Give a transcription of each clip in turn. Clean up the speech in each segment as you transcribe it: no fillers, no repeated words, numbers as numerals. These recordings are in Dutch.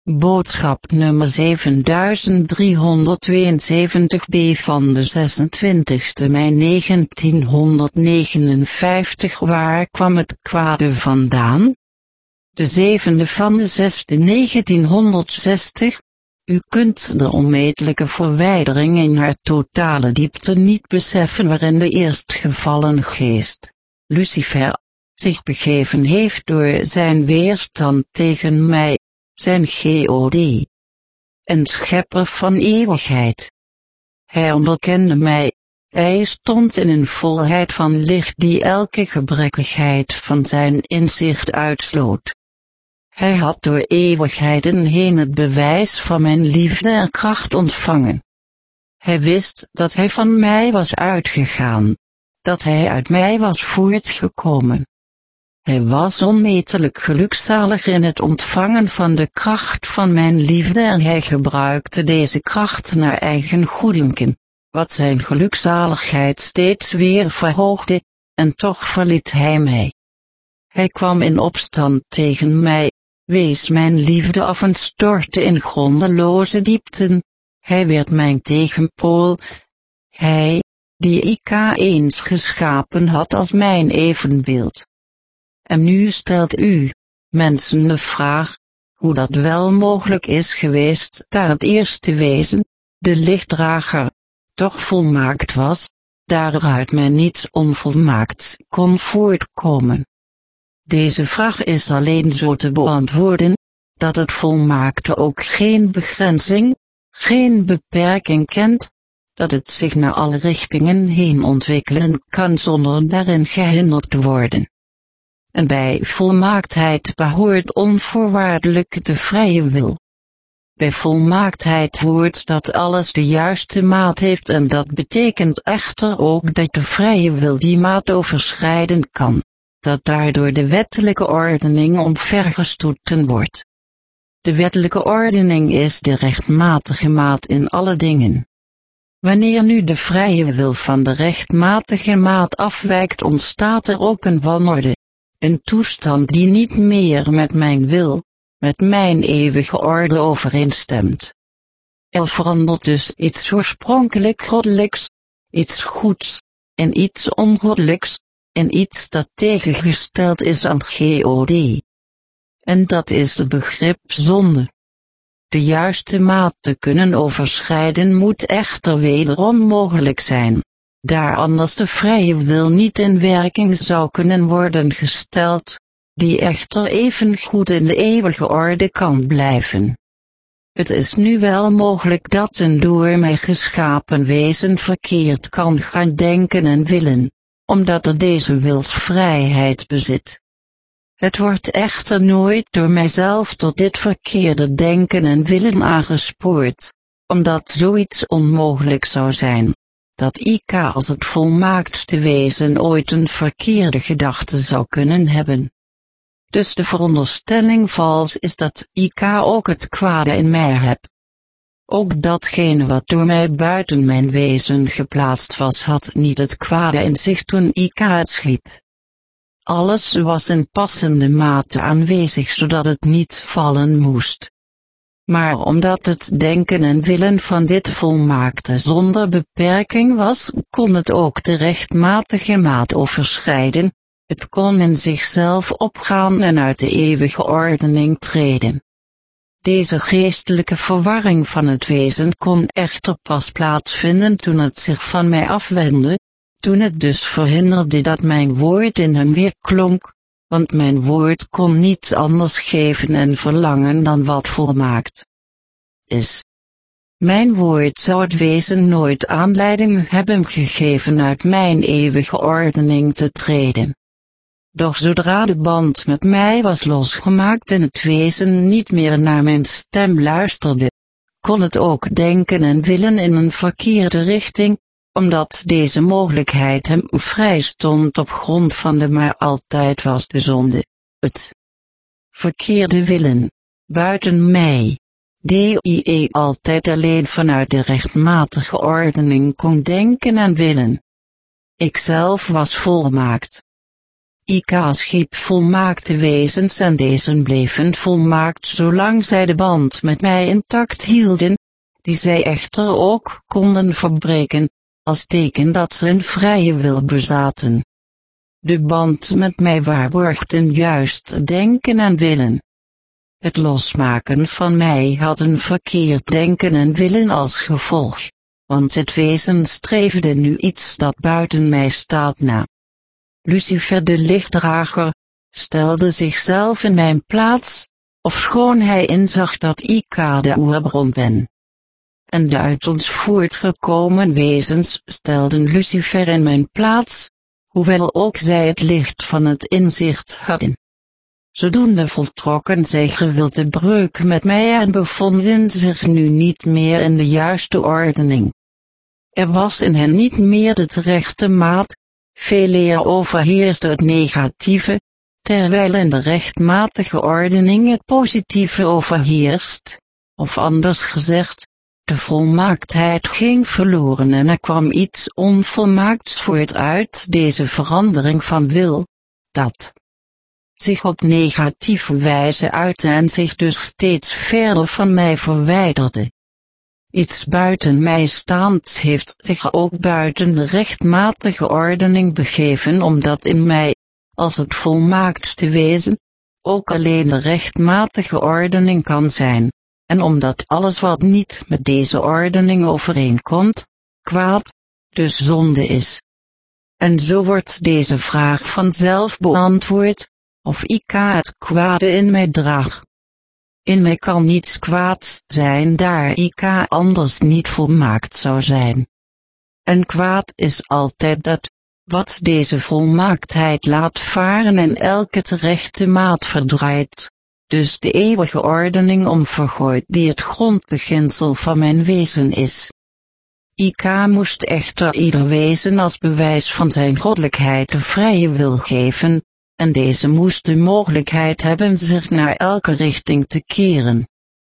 Boodschap nummer 7372b van de 26e mei 1959. Waar kwam het kwade vandaan? De 7e van de 6e 1960. U kunt de onmetelijke verwijdering in haar totale diepte niet beseffen waarin de eerstgevallen geest, Lucifer, zich begeven heeft door zijn weerstand tegen mij, zijn God en schepper van eeuwigheid. Hij onderkende mij, hij stond in een volheid van licht die elke gebrekkigheid van zijn inzicht uitsloot. Hij had door eeuwigheden heen het bewijs van mijn liefde en kracht ontvangen. Hij wist dat hij van mij was uitgegaan, dat hij uit mij was voortgekomen. Hij was onmetelijk gelukzalig in het ontvangen van de kracht van mijn liefde en hij gebruikte deze kracht naar eigen goeddunken, wat zijn gelukzaligheid steeds weer verhoogde, en toch verliet hij mij. Hij kwam in opstand tegen mij, wees mijn liefde af en stortte in grondeloze diepten. Hij werd mijn tegenpool. Hij, die ik eens geschapen had als mijn evenbeeld. En nu stelt u, mensen, de vraag, hoe dat wel mogelijk is geweest, daar het eerste wezen, de lichtdrager, toch volmaakt was, daaruit mij niets onvolmaakts kon voortkomen. Deze vraag is alleen zo te beantwoorden, dat het volmaakte ook geen begrenzing, geen beperking kent, dat het zich naar alle richtingen heen ontwikkelen kan zonder daarin gehinderd te worden. En bij volmaaktheid behoort onvoorwaardelijk de vrije wil. Bij volmaaktheid hoort dat alles de juiste maat heeft en dat betekent echter ook dat de vrije wil die maat overschrijden kan, dat daardoor de wettelijke ordening omvergestoten wordt. De wettelijke ordening is de rechtmatige maat in alle dingen. Wanneer nu de vrije wil van de rechtmatige maat afwijkt, ontstaat er ook een wanorde, een toestand die niet meer met mijn wil, met mijn eeuwige orde overeenstemt. Er verandert dus iets oorspronkelijk goddelijks, iets goeds, in iets ongoddelijks, in iets dat tegengesteld is aan God. En dat is het begrip zonde. De juiste maat te kunnen overschrijden moet echter wederom mogelijk zijn, daar anders de vrije wil niet in werking zou kunnen worden gesteld, die echter evengoed in de eeuwige orde kan blijven. Het is nu wel mogelijk dat een door mij geschapen wezen verkeerd kan gaan denken en willen, omdat er deze wilsvrijheid bezit. Het wordt echter nooit door mijzelf tot dit verkeerde denken en willen aangespoord, omdat zoiets onmogelijk zou zijn, dat ik als het volmaaktste wezen ooit een verkeerde gedachte zou kunnen hebben. Dus de veronderstelling vals is dat ik ook het kwade in mij heb. Ook datgene wat door mij buiten mijn wezen geplaatst was had niet het kwade in zich toen ik het schiep. Alles was in passende mate aanwezig zodat het niet vallen moest. Maar omdat het denken en willen van dit volmaakte zonder beperking was, kon het ook de rechtmatige maat overschrijden, het kon in zichzelf opgaan en uit de eeuwige ordening treden. Deze geestelijke verwarring van het wezen kon echter pas plaatsvinden toen het zich van mij afwendde, toen het dus verhinderde dat mijn woord in hem weerklonk, want mijn woord kon niets anders geven en verlangen dan wat volmaakt is. Mijn woord zou het wezen nooit aanleiding hebben gegeven uit mijn eeuwige ordening te treden. Doch zodra de band met mij was losgemaakt en het wezen niet meer naar mijn stem luisterde, kon het ook denken en willen in een verkeerde richting, omdat deze mogelijkheid hem vrij stond op grond van de maar altijd was de zonde, het verkeerde willen, buiten mij, die altijd alleen vanuit de rechtmatige ordening kon denken en willen. Ikzelf was volmaakt. Ik schiep volmaakte wezens en deze bleven volmaakt zolang zij de band met mij intact hielden, die zij echter ook konden verbreken, als teken dat ze een vrije wil bezaten. De band met mij waarborgde juist denken en willen. Het losmaken van mij had een verkeerd denken en willen als gevolg, want het wezen streefde nu iets dat buiten mij staat na. Lucifer de lichtdrager stelde zichzelf in mijn plaats, ofschoon hij inzag dat ik de oerbron ben. En de uit ons voortgekomen wezens stelden Lucifer in mijn plaats, hoewel ook zij het licht van het inzicht hadden. Zodoende voltrokken zij gewilde breuk met mij en bevonden zich nu niet meer in de juiste ordening. Er was in hen niet meer de terechte maat, veeleer overheerste het negatieve, terwijl in de rechtmatige ordening het positieve overheerst, of anders gezegd, de volmaaktheid ging verloren en er kwam iets onvolmaakts voort uit deze verandering van wil, dat zich op negatieve wijze uitte en zich dus steeds verder van mij verwijderde. Iets buiten mij staands heeft zich ook buiten de rechtmatige ordening begeven omdat in mij, als het volmaaktste wezen, ook alleen de rechtmatige ordening kan zijn, en omdat alles wat niet met deze ordening overeenkomt, kwaad, dus zonde is. En zo wordt deze vraag vanzelf beantwoord, of ik het kwade in mij draag. In mij kan niets kwaads zijn daar ik anders niet volmaakt zou zijn. En kwaad is altijd dat, wat deze volmaaktheid laat varen en elke terechte maat verdraait, dus de eeuwige ordening omvergooit die het grondbeginsel van mijn wezen is. Ik moest echter ieder wezen als bewijs van zijn goddelijkheid de vrije wil geven, en deze moest de mogelijkheid hebben zich naar elke richting te keren.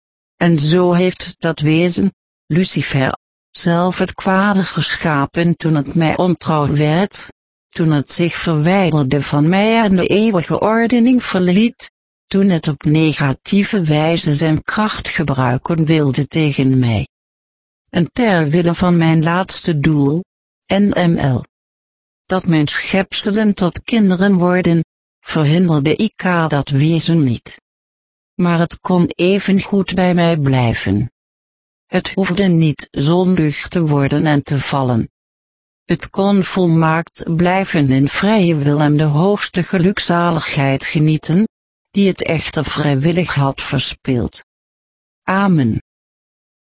En zo heeft dat wezen, Lucifer, zelf het kwade geschapen toen het mij ontrouw werd, toen het zich verwijderde van mij en de eeuwige ordening verliet, toen het op negatieve wijze zijn kracht gebruiken wilde tegen mij. En ter wille van mijn laatste doel, NML, dat mijn schepselen tot kinderen worden, verhinderde ik dat wezen niet. Maar het kon evengoed bij mij blijven. Het hoefde niet zondig te worden en te vallen. Het kon volmaakt blijven in vrije wil en de hoogste gelukzaligheid genieten, die het echter vrijwillig had verspeeld. Amen.